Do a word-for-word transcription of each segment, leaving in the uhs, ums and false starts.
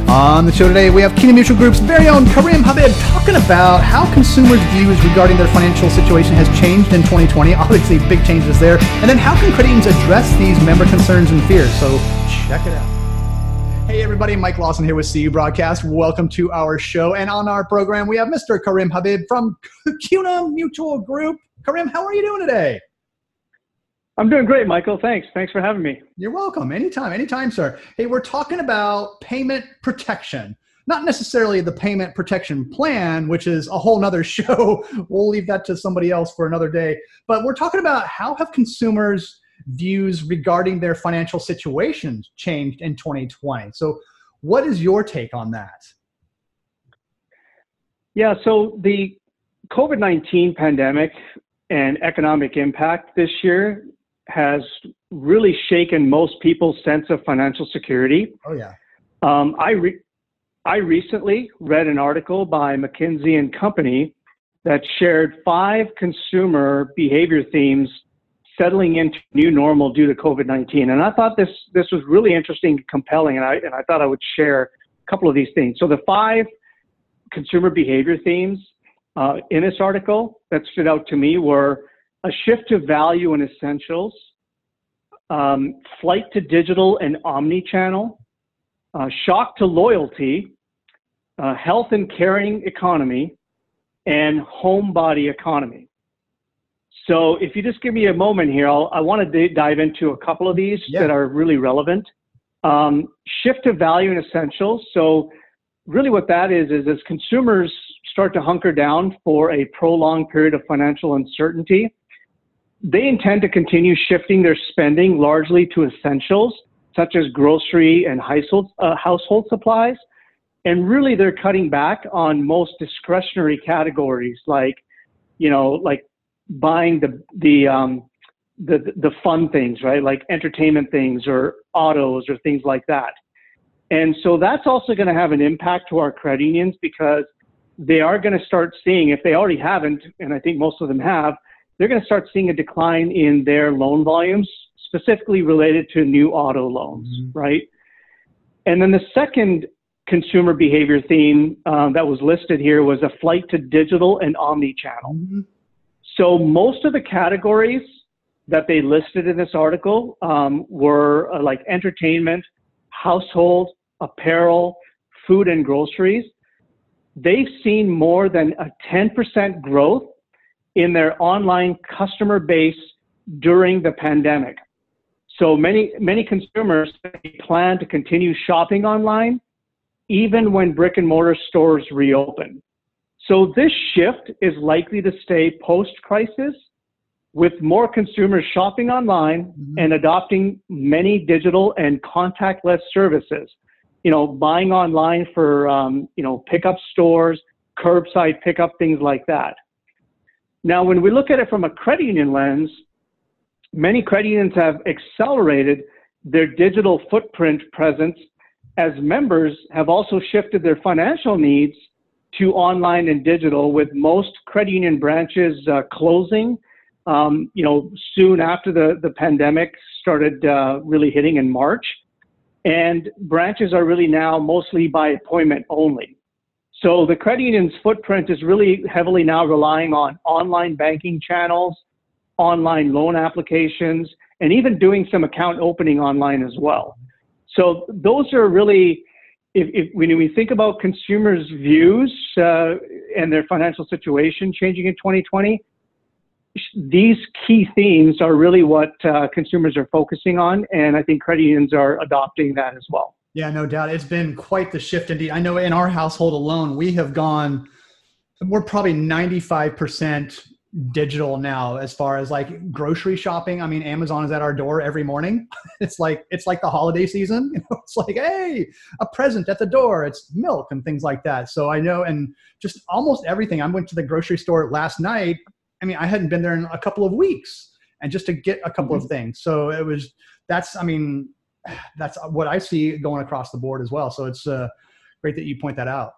On the show today, we have Kina Mutual Group's very own Karim Habib talking about how consumers' views regarding their financial situation has changed in twenty twenty. Obviously, big changes there. And then how can credit unions address these member concerns and fears? So check it out. Hey everybody, Mike Lawson here with C U Broadcast. Welcome to our show. And on our program, we have Mister Karim Habib from Kina Mutual Group. Karim, how are you doing today? I'm doing great, Michael. Thanks. Thanks for having me. You're welcome. Anytime, anytime, sir. Hey, we're talking about payment protection, not necessarily the payment protection plan, which is a whole nother show. We'll leave that to somebody else for another day. But we're talking about how have consumers' views regarding their financial situations changed in twenty twenty. So what is your take on that? Yeah, so the COVID nineteen pandemic and economic impact this year has really shaken most people's sense of financial security. Oh yeah. Um, I re- I recently read an article by McKinsey and Company that shared five consumer behavior themes settling into new normal due to COVID nineteen. And I thought this this was really interesting and compelling, and I and I thought I would share a couple of these things. So the five consumer behavior themes uh, in this article that stood out to me were a shift to value and essentials, um, flight to digital and omni-channel, uh, shock to loyalty, uh, health and caring economy, and homebody economy. So if you just give me a moment here, I'll, I want to d- dive into a couple of these yeah. that are really relevant. Um, shift to value and essentials. So really what that is, is as consumers start to hunker down for a prolonged period of financial uncertainty, they intend to continue shifting their spending largely to essentials, such as grocery and household, uh, household supplies. And really, they're cutting back on most discretionary categories, like, you know, like buying the the um, the the fun things, right? Like entertainment things or autos or things like that. And so that's also going to have an impact to our credit unions because they are going to start seeing, if they already haven't, and I think most of them have, they're going to start seeing a decline in their loan volumes, specifically related to new auto loans, mm-hmm. right? And then the second consumer behavior theme um, that was listed here was a flight to digital and omni-channel. Mm-hmm. So most of the categories that they listed in this article um, were uh, like entertainment, household, apparel, food, and groceries. They've seen more than a ten percent growth in their online customer base during the pandemic. So many, many consumers plan to continue shopping online even when brick and mortar stores reopen. So this shift is likely to stay post-crisis with more consumers shopping online mm-hmm. and adopting many digital and contactless services. You know, buying online for, um, you know, pickup stores, curbside pickup, things like that. Now, when we look at it from a credit union lens, many credit unions have accelerated their digital footprint presence as members have also shifted their financial needs to online and digital, with most credit union branches uh, closing, um, you know, soon after the, the pandemic started uh, really hitting in March. And branches are really now mostly by appointment only. So the credit union's footprint is really heavily now relying on online banking channels, online loan applications, and even doing some account opening online as well. So those are really, if, if when we think about consumers' views uh, and their financial situation changing in twenty twenty, these key themes are really what uh, consumers are focusing on, and I think credit unions are adopting that as well. Yeah, no doubt. It's been quite the shift indeed. I know in our household alone, we have gone, we're probably ninety-five percent digital now as far as like grocery shopping. I mean, Amazon is at our door every morning. It's like, it's like the holiday season. You know, it's like, hey, a present at the door. It's milk and things like that. So I know, and just almost everything. I went to the grocery store last night. I mean, I hadn't been there in a couple of weeks and just to get a couple mm-hmm. of things. So it was, that's, I mean, that's what I see going across the board as well. So it's uh, great that you point that out.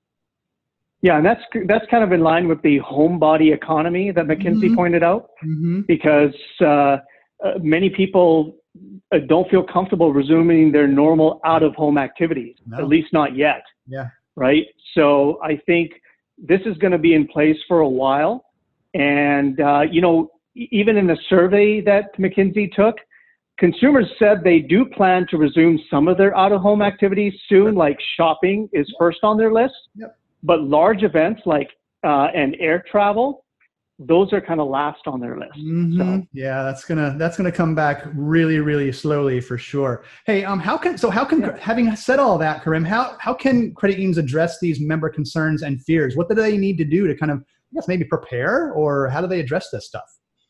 Yeah, and that's that's kind of in line with the homebody economy that McKinsey mm-hmm. pointed out, mm-hmm. because uh, uh, many people uh, don't feel comfortable resuming their normal out-of-home activities, No. at least not yet. Yeah. Right? So I think this is going to be in place for a while. And, uh, you know, e- even in the survey that McKinsey took, consumers said they do plan to resume some of their out-of-home activities soon, like shopping is first on their list. Yep. But large events like uh, and air travel, those are kind of last on their list. Mm-hmm. So yeah, that's gonna that's gonna come back really, really slowly for sure. Hey, um, how can so how can Yeah. having said all that, Karim, how how can credit unions address these member concerns and fears? What do they need to do to kind of, I guess, maybe prepare, or how do they address this stuff?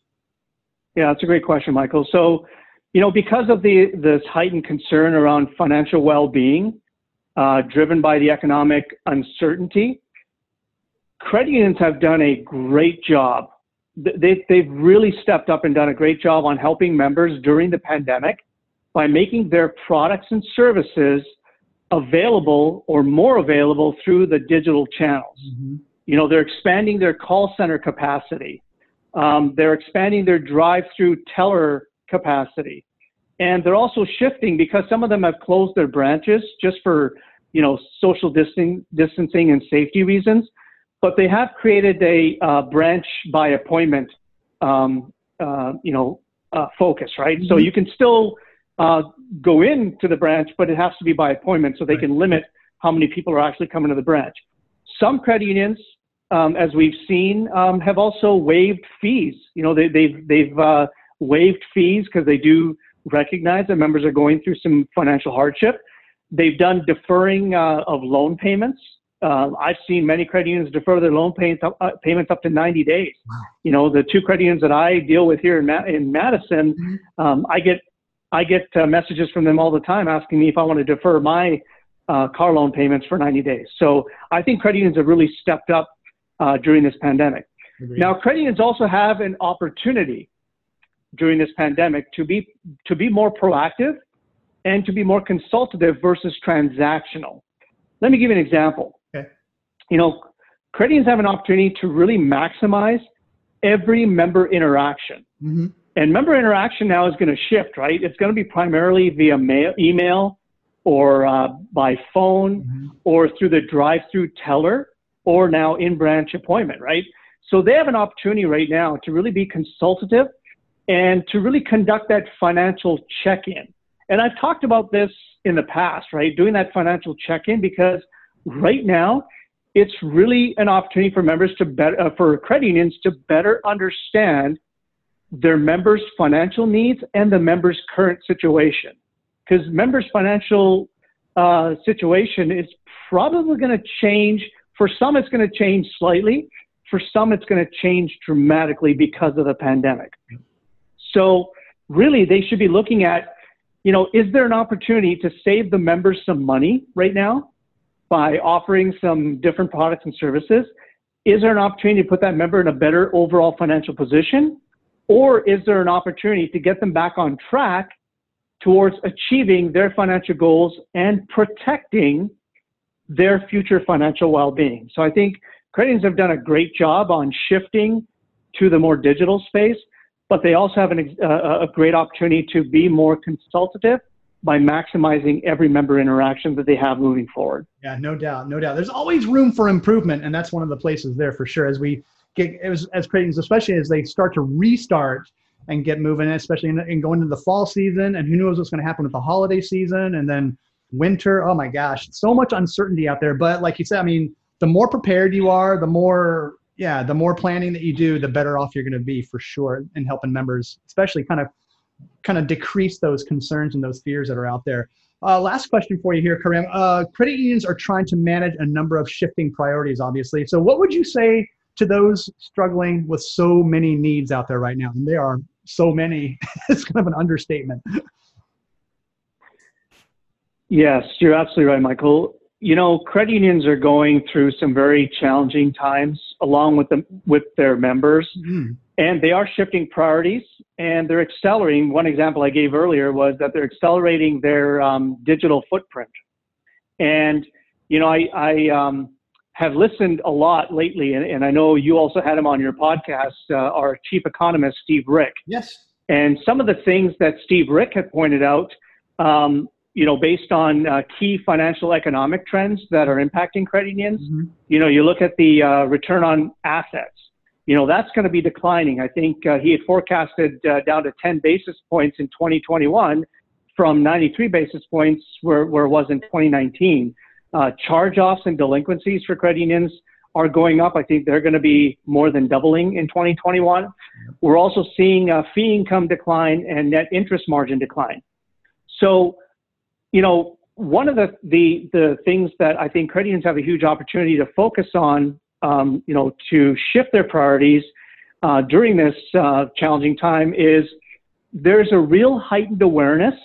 Yeah, that's a great question, Michael. So, you know, because of the this heightened concern around financial well-being, uh, driven by the economic uncertainty, credit unions have done a great job. They, they've really stepped up and done a great job on helping members during the pandemic by making their products and services available or more available through the digital channels. Mm-hmm. You know, they're expanding their call center capacity. Um, they're expanding their drive-through teller capacity. And they're also shifting because some of them have closed their branches just for, you know, social distancing, distancing and safety reasons. But they have created a uh, branch by appointment, um, uh, you know, uh, focus, right? Mm-hmm. So you can still uh, go into the branch, but it has to be by appointment, so they right. can limit how many people are actually coming to the branch. Some credit unions, um, as we've seen, um, have also waived fees. You know, they, they've they've uh, waived fees because they do recognize that members are going through some financial hardship. They've done deferring uh, of loan payments. Uh, I've seen many credit unions defer their loan payments up, uh, payments up to ninety days. Wow. You know, the two credit unions that I deal with here in, Ma- in Madison, mm-hmm. um, I get I get uh, messages from them all the time asking me if I want to defer my uh, car loan payments for ninety days. So I think credit unions have really stepped up uh, during this pandemic. Agreed. Now, credit unions also have an opportunity during this pandemic to be to be more proactive and to be more consultative versus transactional. Let me give you an example. Okay. You know, credit unions have an opportunity to really maximize every member interaction. Mm-hmm. And member interaction now is going to shift, right? It's going to be primarily via mail, email or uh, by phone mm-hmm. or through the drive-through teller or now in-branch appointment, right? So they have an opportunity right now to really be consultative and to really conduct that financial check-in. And I've talked about this in the past, right? Doing that financial check-in, because right now it's really an opportunity for members to better, uh, for credit unions to better understand their members' financial needs and the members' current situation. Because members' financial uh, situation is probably going to change. For some, it's going to change slightly. For some, it's going to change dramatically because of the pandemic. So really, they should be looking at, you know, is there an opportunity to save the members some money right now by offering some different products and services? Is there an opportunity to put that member in a better overall financial position? Or is there an opportunity to get them back on track towards achieving their financial goals and protecting their future financial well-being? So I think credit unions have done a great job on shifting to the more digital space, but they also have an, uh, a great opportunity to be more consultative by maximizing every member interaction that they have moving forward. Yeah, no doubt, no doubt. There's always room for improvement, and that's one of the places there for sure. As we get, as, as credit unions, especially as they start to restart and get moving, especially in, in going into the fall season, and who knows what's going to happen with the holiday season, and then winter. Oh my gosh, so much uncertainty out there. But like you said, I mean, the more prepared you are, the more Yeah, the more planning that you do, the better off you're going to be for sure in helping members, especially kind of kind of decrease those concerns and those fears that are out there. Uh, last question for you here, Karim. Uh, credit unions are trying to manage a number of shifting priorities, obviously. So what would you say to those struggling with so many needs out there right now? And there are so many. It's kind of an understatement. Yes, you're absolutely right, Michael. You know, credit unions are going through some very challenging times along with them, with their members, mm-hmm. and they are shifting priorities and they're accelerating. One example I gave earlier was that they're accelerating their um, digital footprint. And, you know, I, I um, have listened a lot lately, and, and I know you also had him on your podcast, uh, our chief economist, Steve Rick. Yes. And some of the things that Steve Rick had pointed out, um, you know, based on uh, key financial economic trends that are impacting credit unions, mm-hmm. you know, you look at the uh, return on assets, you know, that's going to be declining. I think uh, he had forecasted uh, down to ten basis points in twenty twenty-one from ninety-three basis points where, where it was in twenty nineteen. Uh, charge-offs and delinquencies for credit unions are going up. I think they're going to be more than doubling in twenty twenty-one. We're also seeing uh, fee income decline and net interest margin decline. So, you know, one of the, the, the things that I think credit unions have a huge opportunity to focus on, um, you know, to shift their priorities uh, during this uh, challenging time is there's a real heightened awareness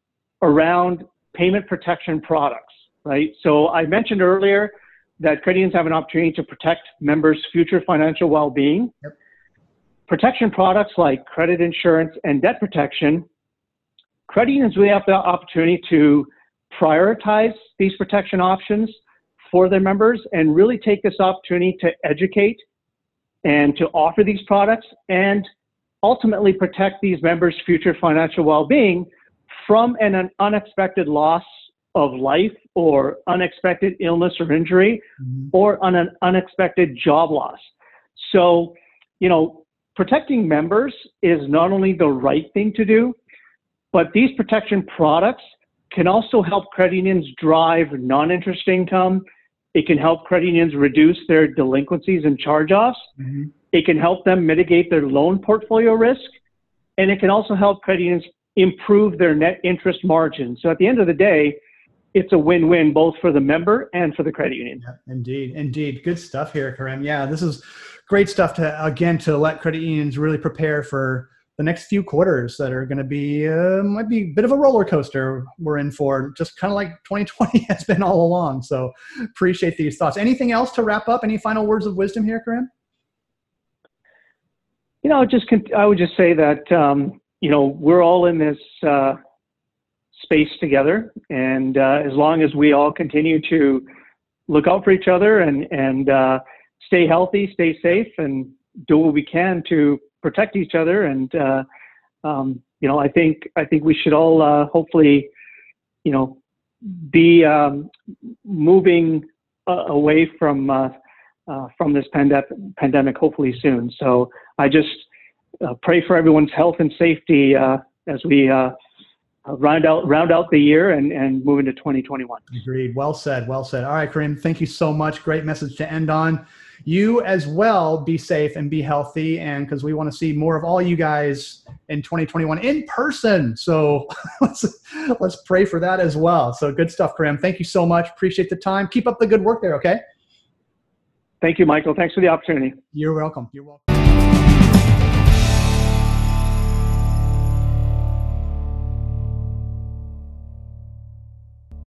around payment protection products, right? So I mentioned earlier that credit unions have an opportunity to protect members' future financial well-being. Yep. Protection products like credit insurance and debt protection, credit unions really have the opportunity to prioritize these protection options for their members and really take this opportunity to educate and to offer these products and ultimately protect these members' future financial well-being from an, an unexpected loss of life or unexpected illness or injury, mm-hmm. or on an unexpected job loss. So, you know, protecting members is not only the right thing to do, but these protection products can also help credit unions drive non-interest income. It can help credit unions reduce their delinquencies and charge-offs. Mm-hmm. It can help them mitigate their loan portfolio risk. And it can also help credit unions improve their net interest margin. So at the end of the day, it's a win-win both for the member and for the credit union. Yeah, indeed, indeed. Good stuff here, Karim. Yeah, this is great stuff to, again, to let credit unions really prepare for the next few quarters that are going to be, uh, might be a bit of a roller coaster we're in for, just kind of like twenty twenty has been all along. So appreciate these thoughts. Anything else to wrap up? Any final words of wisdom here, Karim? You know, just I would just say that, um, you know, we're all in this uh, space together. And uh, as long as we all continue to look out for each other and, and uh, stay healthy, stay safe, and do what we can to protect each other. And, uh, um, you know, I think, I think we should all uh, hopefully, you know, be um, moving uh, away from, uh, uh, from this pandemic, pandemic hopefully soon. So I just uh, pray for everyone's health and safety uh, as we uh, round out, round out the year and, and move into twenty twenty-one. Agreed. Well said. Well said. All right, Karim, thank you so much. Great message to end on. You as well, be safe and be healthy, and because we want to see more of all you guys in twenty twenty-one in person. So let's let's pray for that as well. So good stuff, Karim. Thank you so much. Appreciate the time. Keep up the good work there, okay? Thank you, Michael. Thanks for the opportunity. You're welcome. You're welcome.